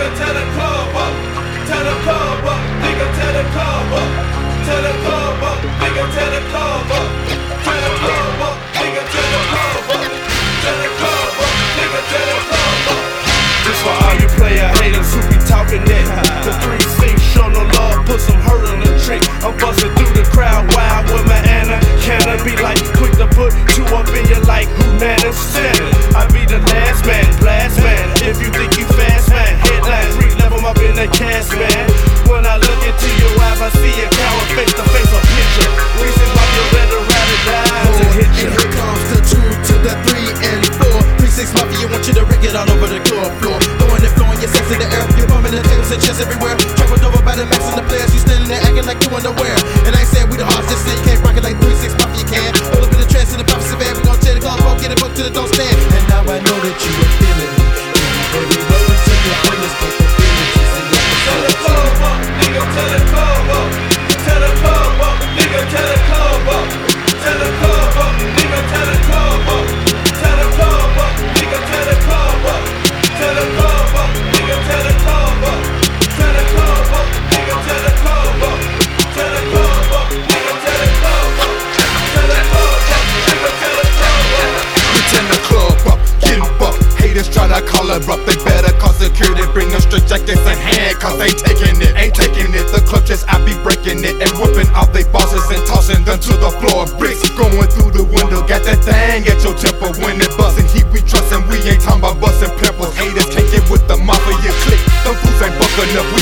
nigga, tear the club up. Tear the club up, nigga, tear the club up. Tear the club up, nigga, tear the club up. Tear the club up, nigga, tear the club up. Tear the club up, nigga, tear the club up. This for all you player haters who be talking that. The 3-6 show no love, put some hurt on the trick. I'm busting through the crowd wild with my Anna. Can I be like quick to put two up in you like who man is standing? I be the last man, blast man. If you think you fast man, headline 3 level up in the cast man. When I look into your eyes, I see a coward face to face, a picture. Reasons why you're ready to ride or die to hit you. And here comes the 2 to the 3 and 4. 3-6 Mafia, want you to rig it all over the club floor. Throwing and flowing your sex in the air. You're bumping the tables and chairs everywhere. Traveled over by the max and the players. You standing there acting like you unaware. And I ain't saying we the hardest, just say you can't rock it like 3-6 Mafia can. All up in the trance in the prophecy van. We gon' tear the club up, get it booked till it don't stand. And now I know that you are feeling it. Baby, roll into your fullest capabilities. Tear the club up, nigga, tear the club up. Tear the club up, nigga, tear the club up. Tear the club up, nigga, tear the club up. Tear the club up, nigga, tear the club up. Tear the club up, nigga, tear the club up. Tear the club up, nigga, tear the club up. Tear the club up, nigga, tear the club up. Tear the club up, nigga, tear the club up. We turn the club up, get 'em up. Haters tryna call her up, they better call security. Bring them straight jackets in hand, cause they taking it, ain't taking it. The clutches, I be breaking it and whooping off they bosses and tossing them to the floor. Bricks going through the window, got that thing at your temple. When it bustin' heat, we trustin', we ain't talking about bustin' pimples. Haters can't get with the mafia click, them fools ain't buckin' up. We